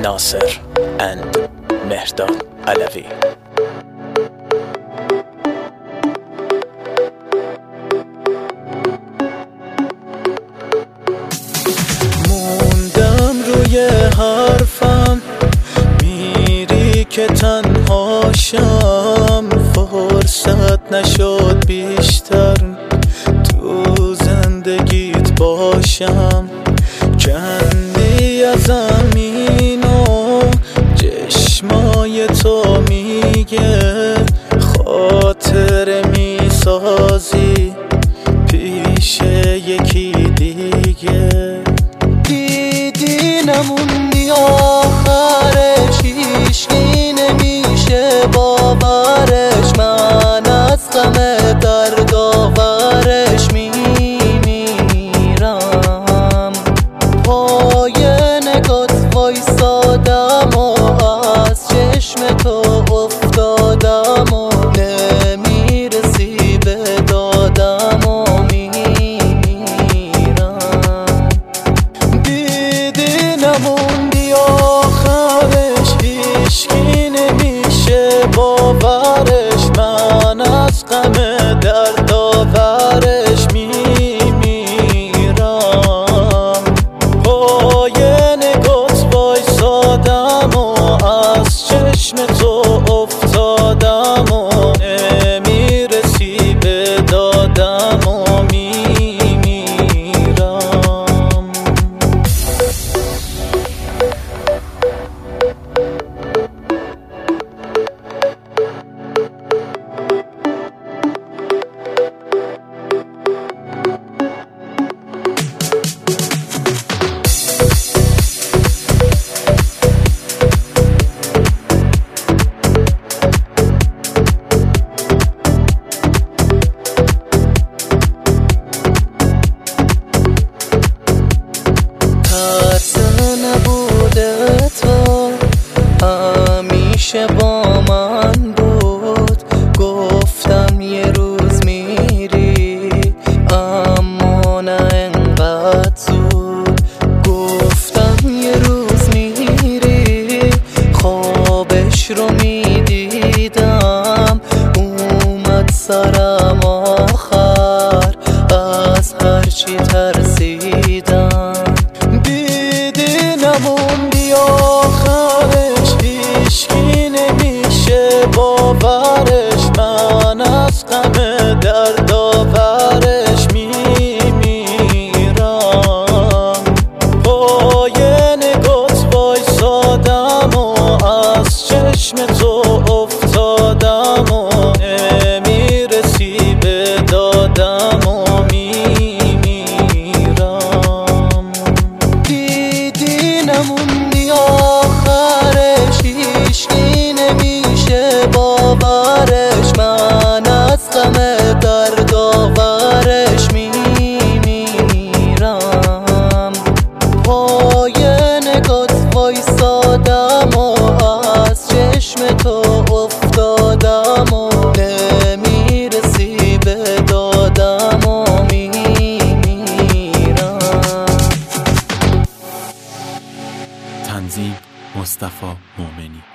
Nasser and Mehrdad Alavi. موندم روی حرفم، میری که تنهاشم، فرصت نشد بیشتر تو زندگیت باشم. کندی از زمین و چشمای تو میگه خاطر میسازی پیش یکی دیگه. دیدی نموندی آخرش، هیچکی نمیشه باورش، من از غم دردآورش میمیرم. پای نگات وایسادم و از چشم تو افتادم و نمیرسی به دادم و میمیرم. دیدی نموندی آخرش، هیچکی نمیشه باورش، من از غم دردآورش میمیرم. پای نگات وایسادم و از چشم تو افتادم و نمیرسی به دادم و میمیرم. همیشه با من بود، گفتم یه روز میری اما نه انقدر زود. گفتم یه روز میری، خوابش رو میدیدم، اومد سرم آخر از هرچی ترسیدم. دیدی نموندی آخرش، هیچکی نمیشه باورش، من از غم دردآورش میمیرم. پای نگات وایسادم و از چشم تو افتادم و نمیرسی به دادم و میمیرم. دیدی نموندی آخرش، هیچکی نمیشه باورش، من از غم دردآورش میمیرم. پای نگات وایسادم و از چشم تو افتادم و نمیرسی به دادم و میمیرم. تنظیم مصطفی مومنی.